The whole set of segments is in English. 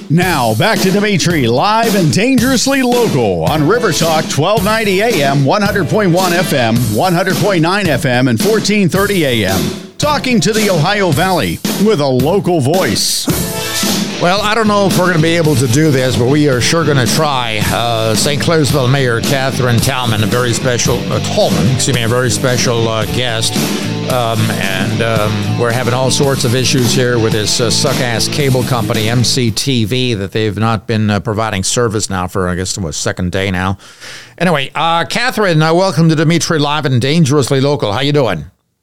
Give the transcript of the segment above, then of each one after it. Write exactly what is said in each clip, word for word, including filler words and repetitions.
Now, back to Dimitri, live and dangerously local on River Talk, twelve ninety A M, one hundred point one F M, one hundred point nine F M, and fourteen thirty A M. Talking to the Ohio Valley with a local voice. Well, I don't know if we're going to be able to do this, but we are sure going to try. Uh, Saint Clairsville Mayor Catherine Tallman, a very special, uh, Tallman, excuse me, a very special uh, guest. Um, and um, we're having all sorts of issues here with this uh, suck-ass cable company, M C T V, that they've not been uh, providing service now for, I guess, the second day now. Anyway, uh, Catherine, uh, welcome to Dimitri Live and Dangerously Local. How you doing?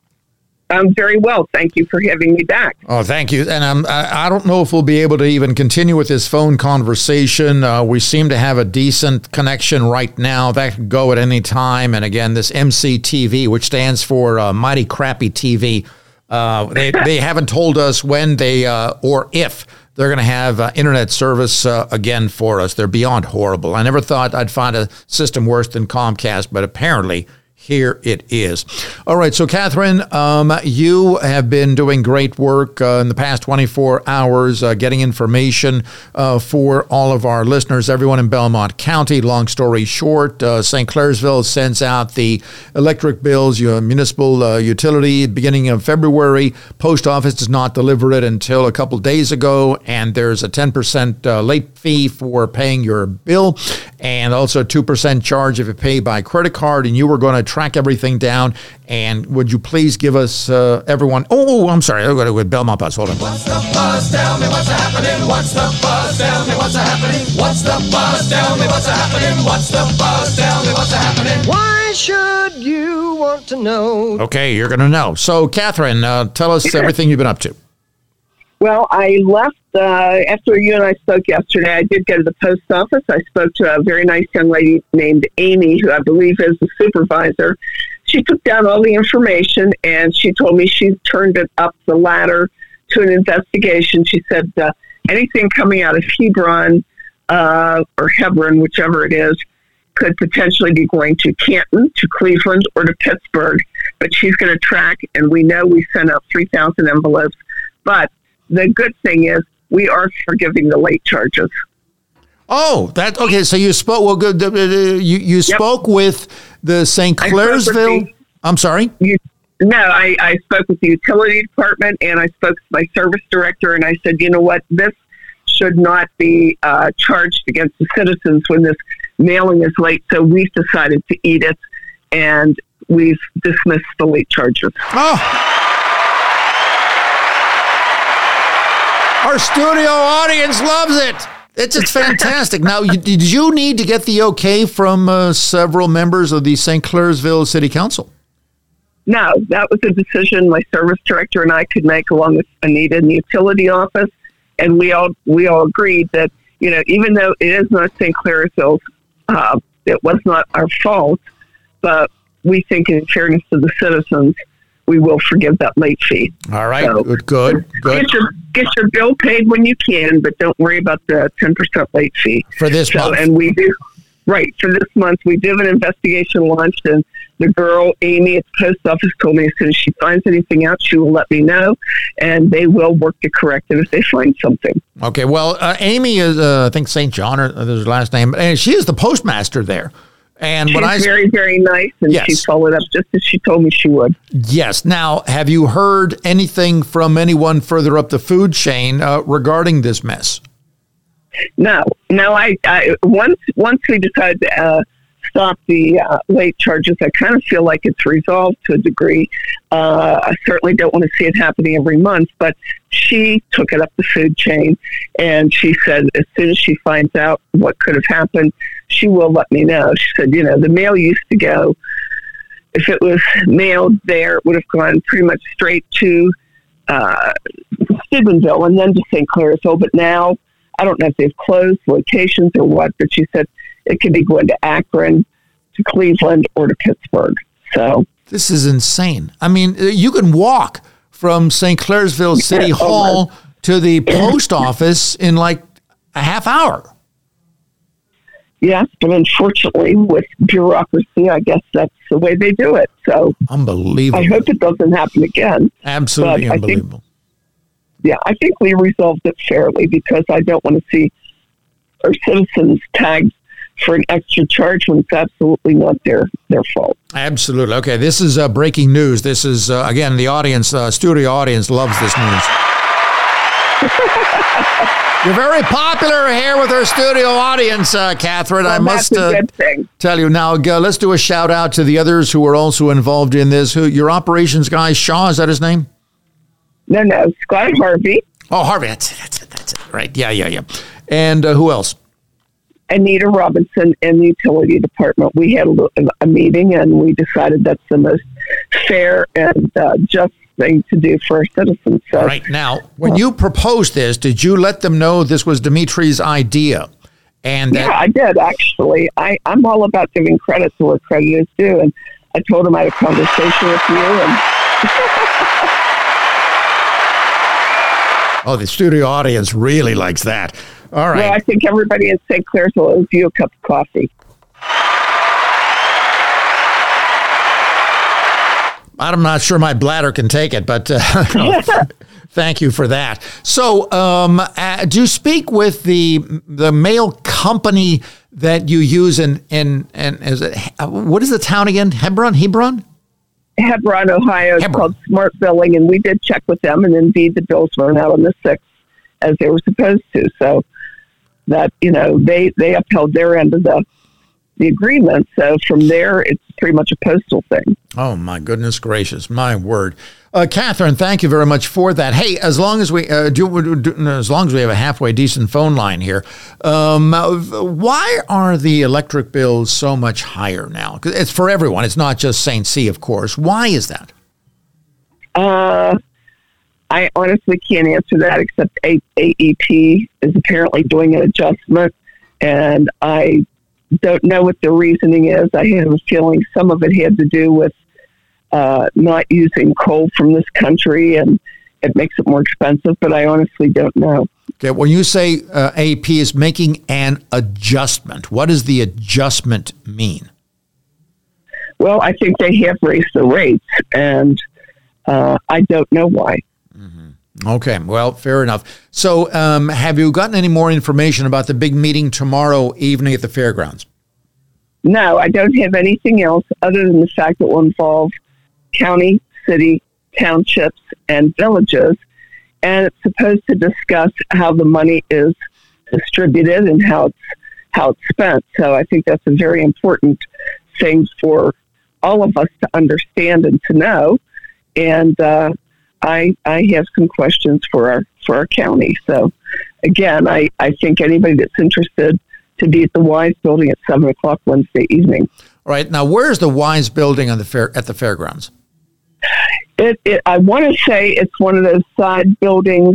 I'm very well. Thank you for having me back. Oh, thank you. And um, I, I don't know if we'll be able to even continue with this phone conversation. Uh, we seem to have a decent connection right now. That could go at any time. And again, this M C T V, which stands for uh, Mighty Crappy T V, uh, they, they haven't told us when they uh, or if they're going to have uh, internet service uh, again for us. They're beyond horrible. I never thought I'd find a system worse than Comcast, but apparently here it is. All right, so Catherine, um, you have been doing great work uh, in the past twenty-four hours, uh, getting information uh, for all of our listeners, everyone in Belmont County. Long story short, uh, Saint Clairsville sends out the electric bills, your municipal uh, utility, beginning of February. Post office does not deliver it until a couple days ago, and there's a ten percent uh, late fee for paying your bill, and also a two percent charge if you pay by credit card, and you were going to track everything down. And would you please give us uh, everyone? Oh, I'm sorry. I'll go to with Belmont Buzz. Hold on. What's the buzz? Tell me what's happening. What's the buzz? Tell me what's happening. What's the buzz? Tell me what's happening. What's the buzz? Tell me what's happening. Why should you want to know? Okay, you're going to know. So, Catherine, uh, tell us everything you've been up to. Well, I left uh, after you and I spoke yesterday. I did go to the post office. I spoke to a very nice young lady named Amy, who I believe is the supervisor. She took down all the information, and she told me she turned it up the ladder to an investigation. She said uh, anything coming out of Hebron uh, or Hebron, whichever it is, could potentially be going to Canton, to Cleveland, or to Pittsburgh. But she's going to track, and we know we sent out three thousand envelopes. But the good thing is we are forgiving the late charges. Oh, that okay. So you spoke. Well, good. Uh, you you yep. spoke with the Saint Clairsville. The, I'm sorry. You, no, I, I spoke with the utility department, and I spoke to my service director, and I said, you know what, this should not be uh, charged against the citizens when this mailing is late. So we've decided to eat it, and we've dismissed the late charges. Oh. Our studio audience loves it. It's it's fantastic. Now, you, did you need to get the okay from uh, several members of the Saint Clairsville City Council? No, that was a decision my service director and I could make along with Anita in the utility office, and we all we all agreed that, you know, even though it is not Saint Clairsville's, uh, it was not our fault, but we think in fairness to the citizens, we will forgive that late fee. All right, so, good, good, good. Get your, get your bill paid when you can, but don't worry about the ten percent late fee. For this so, month. And we do, right, for this month, we did an investigation launched, and the girl, Amy, at the post office told me as soon as she finds anything out, she will let me know, and they will work to correct it if they find something. Okay, well, uh, Amy is, uh, I think Saint John, or uh, there's her last name, and she is the postmaster there. And She's when I, very, very nice, and yes. she followed up just as she told me she would. Yes. Now, have you heard anything from anyone further up the food chain uh, regarding this mess? No, no. I, I once once we decided to uh, stop the uh, late charges, I kind of feel like it's resolved to a degree. Uh, I certainly don't want to see it happening every month, but she took it up the food chain, and she said as soon as she finds out what could have happened, she will let me know. She said, you know, the mail used to go, if it was mailed there, it would have gone pretty much straight to uh, Steubenville and then to Saint Clairsville. But now, I don't know if they've closed locations or what, but she said it could be going to Akron, to Cleveland, or to Pittsburgh. So this is insane. I mean, you can walk from Saint Clairsville City Hall to the post office in like a half hour. Yes, but unfortunately, with bureaucracy, I guess that's the way they do it. So unbelievable. I hope it doesn't happen again. Absolutely but unbelievable. yeah, I think we resolved it fairly because I don't want to see our citizens tagged for an extra charge when it's absolutely not their, their fault. Absolutely. Okay, this is uh, breaking news. This is, uh, again, the audience, uh, studio audience loves this news. You're very popular here with our studio audience, uh, Catherine. Well, I must that's a uh, good thing. tell you. Now, uh, let's do a shout out to the others who are also involved in this. Who Your operations guy, Shaw, is that his name? No, no, Scott Harvey. Oh, Harvey. That's it. That's it. That's it. Right. Yeah, yeah, yeah. And uh, who else? Anita Robinson in the utility department. We had a, a meeting and we decided that's the most fair and uh, just thing to do for our citizens. So, right. Now, when you proposed this, did you let them know this was Dimitri's idea? And that- yeah, I did, actually. I, I'm all about giving credit to where credit is due. And I told him I had a conversation with you. And oh, the studio audience really likes that. All right. well, I think everybody in Saint Clair's will owe you a cup of coffee. I'm not sure my bladder can take it, but uh, thank you for that. So, um, uh, do you speak with the the mail company that you use in in and is it what is the town again? Hebron, Hebron, Hebron, Ohio. It's Hebron. called Smart Billing, and we did check with them, and indeed the bills went out on the sixth as they were supposed to. So that you know they they upheld their end of the the agreement. So from there, it's pretty much a postal thing. Oh, my goodness gracious. My word. Uh, Catherine, thank you very much for that. Hey, as long as we uh, do, do, as long as we have a halfway decent phone line here, um, why are the electric bills so much higher now? 'Cause it's for everyone. It's not just Saint C, of course. Why is that? Uh, I honestly can't answer that, except A E P is apparently doing an adjustment, and I don't know what the reasoning is. I have a feeling some of it had to do with uh, not using coal from this country, and it makes it more expensive, but I honestly don't know. Okay, when you say uh, A P is making an adjustment, what does the adjustment mean? Well, I think they have raised the rates, and uh, I don't know why. Okay, well, fair enough. So um, have you gotten any more information about the big meeting tomorrow evening at the fairgrounds? No, I don't have anything else other than the fact that it will involve county, city, townships, and villages. And it's supposed to discuss how the money is distributed and how it's, how it's spent. So I think that's a very important thing for all of us to understand and to know. And uh, I I have some questions for our for our county. So again, I, I think anybody that's interested to be at the Wise Building at seven o'clock Wednesday evening. All right. Now, where's the Wise Building on the fair at the fairgrounds? It, it I want to say it's one of those side buildings.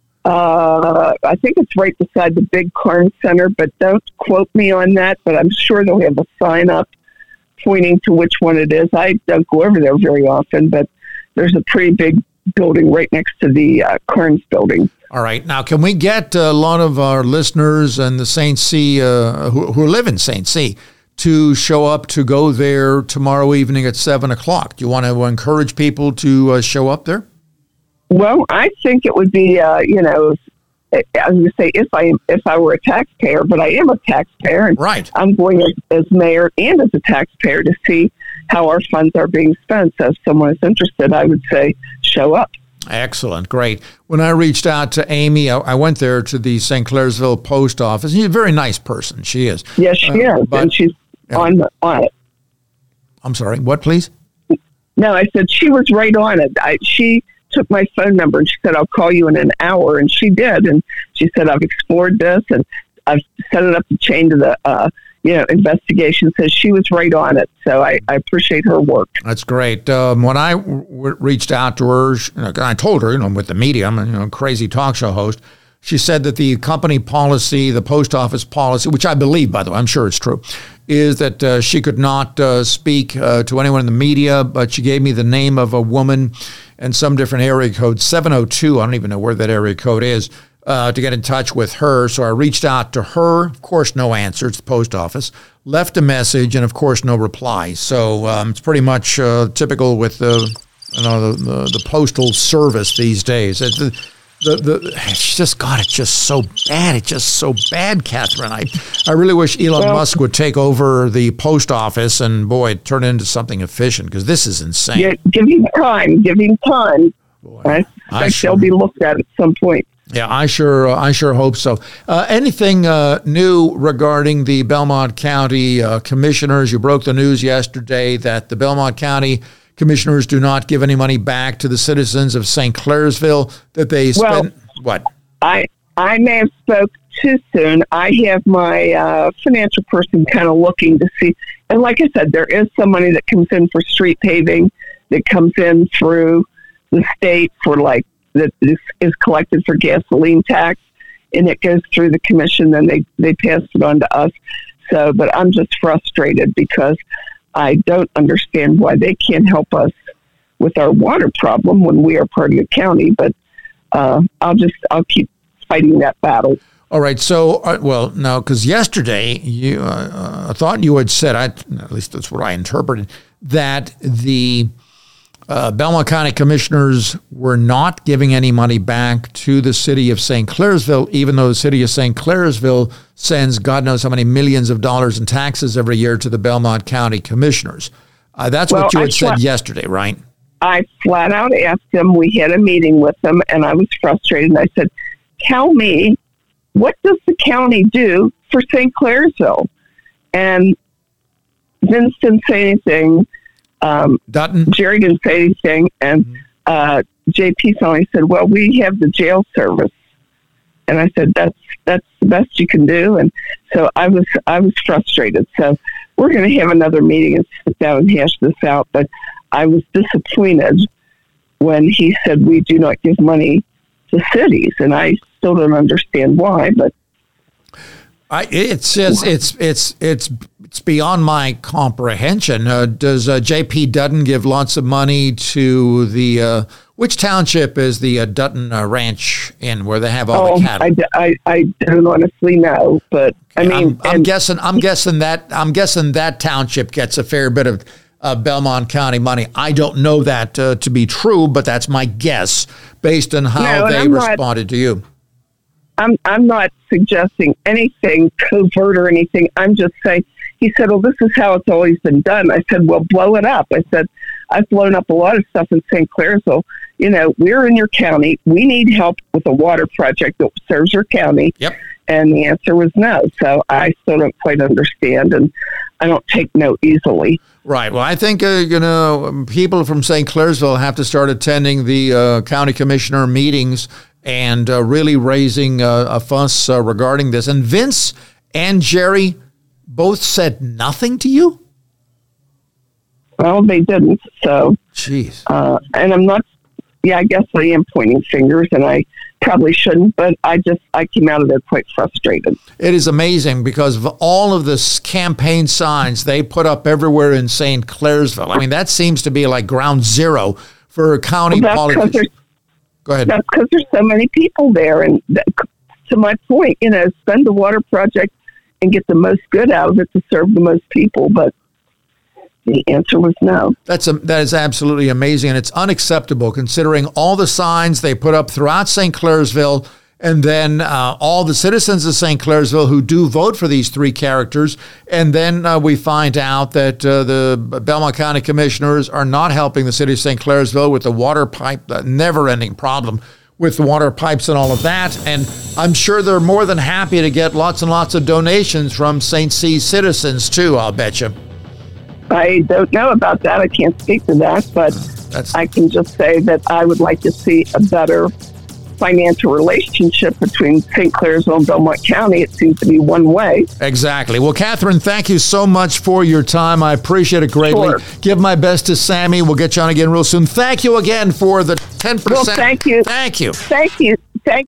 Uh, I think it's right beside the big Carnes Center, but don't quote me on that. But I'm sure they'll have a sign up pointing to which one it is. I don't go over there very often, but there's a pretty big building right next to the uh, Carnes building. All right. Now, can we get a lot of our listeners and the Saint C uh, who, who live in Saint C to show up to go there tomorrow evening at seven o'clock? Do you want to encourage people to uh, show up there? Well, I think it would be, uh, you know, I was going to say if I if I were a taxpayer, but I am a taxpayer, and right. I'm going as, as mayor and as a taxpayer to see how our funds are being spent. So if someone is interested, I would say show up. Excellent. Great. When I reached out to Amy, I, I went there to the Saint Clairsville post office. She's a very nice person. She is. Yes, she uh, is. but, and she's yeah. on, the, on it. I'm sorry. What, please? No, I said she was right on it. I, she took my phone number and she said, I'll call you in an hour. And she did. And she said, I've explored this and I've set it up the chain to the, uh, you know, investigation. So she was right on it. So I, I appreciate her work. That's great. Um, when I w- reached out to her, she, you know, I told her, you know, with the media, I'm a you know, crazy talk show host. She said that the company policy, the post office policy, which I believe, by the way, I'm sure it's true, is that uh, she could not uh, speak uh, to anyone in the media, but she gave me the name of a woman and some different area code, seven oh two, I don't even know where that area code is, uh, to get in touch with her. So I reached out to her, of course, no answer, it's the post office, left a message, and of course, no reply. So um, it's pretty much uh, typical with the, you know, the, the, the postal service these days. It's, the, the it's just, God, it's just so bad. It's just so bad, Catherine. I, I really wish Elon Well- Musk would take over the post office and, boy, turn it into something efficient, because this is insane. Yeah, give him time. Give him time. I I suspect sure- they'll be looked at at some point. Yeah, I sure, uh, I sure hope so. Uh, anything uh, new regarding the Belmont County uh, commissioners? You broke the news yesterday that the Belmont County commissioners do not give any money back to the citizens of Saint Clairsville. That they Well- spend what? I I may have spoke too soon. I have my uh, financial person kind of looking to see. And like I said, there is some money that comes in for street paving that comes in through the state for like, that is, is collected for gasoline tax, and it goes through the commission, then they, they pass it on to us. So, but I'm just frustrated because I don't understand why they can't help us with our water problem when we are part of the county. But uh, I'll just, I'll keep fighting that battle. All right. So, uh, well, no, because yesterday you, uh, I thought you had said, I, at least that's what I interpreted, that the Uh, Belmont County commissioners were not giving any money back to the city of Saint Clairsville, even though the city of Saint Clairsville sends God knows how many millions of dollars in taxes every year to the Belmont County commissioners. Uh, that's Well, what you I had said thought- yesterday, right? I flat out asked them, we had a meeting with them, and I was frustrated. And I said, tell me, what does the county do for Saint Clairsville? And Vince didn't say anything. Um, Dutton? Jerry didn't say anything. And uh, J P finally said, well, we have the jail service. And I said, that's that's the best you can do. And so I was I was frustrated. So we're going to have another meeting and sit down and hash this out. But I was disappointed when he said we do not give money to cities, and I still don't understand why. But I, it's just, it's it's it's it's beyond my comprehension. Uh, does uh, J P Dutton give lots of money to the uh, which township is the uh, Dutton uh, Ranch in, where they have all oh, the cattle? I, I, I don't honestly know. But I mean, I'm, I'm and- guessing. I'm guessing that. I'm guessing that township gets a fair bit of uh, Belmont County money. I don't know that uh, to be true, but that's my guess based on how No, and they I'm not- responded to you. I'm I'm not suggesting anything covert or anything. I'm just saying. He said, well, this is how it's always been done. I said, well, blow it up. I said, I've blown up a lot of stuff in Saint Clairsville. You know, we're in your county. We need help with a water project that serves your county. Yep. And the answer was no. So I still don't quite understand, and I don't take no easily. Right. Well, I think, uh, you know, people from Saint Clairsville have to start attending the uh, county commissioner meetings and uh, really raising uh, a fuss uh, regarding this. And Vince and Jerry both said nothing to you? Well, they didn't. So, Jeez. uh, and I'm not, yeah, I guess I am pointing fingers, and I probably shouldn't, but I just, I came out of there quite frustrated. It is amazing because of all of the s- campaign signs they put up everywhere in Saint Clairsville. I mean, that seems to be like ground zero for county Well, that's 'cause politics. there's Go ahead. That's because there's so many people there. And that, to my point, you know, spend the water project and get the most good out of it to serve the most people. But the answer was no. That's a, that is absolutely amazing, and it's unacceptable considering all the signs they put up throughout Saint Clairsville, and then uh, all the citizens of Saint Clairsville who do vote for these three characters. And then uh, we find out that uh, the Belmont County commissioners are not helping the city of Saint Clairsville with the water pipe, the never-ending problem with the water pipes and all of that. And I'm sure they're more than happy to get lots and lots of donations from Saint C citizens too, I'll bet you. I don't know about that. I can't speak to that, but That's I can just say that I would like to see a better financial relationship between Saint Clairsville and Belmont County. It seems to be one way. Exactly. Well, Catherine, thank you so much for your time. I appreciate it greatly. Sure. Give my best to Sammy. We'll get you on again real soon. Thank you again for the ten percent. Well, thank you. Thank you. Thank you.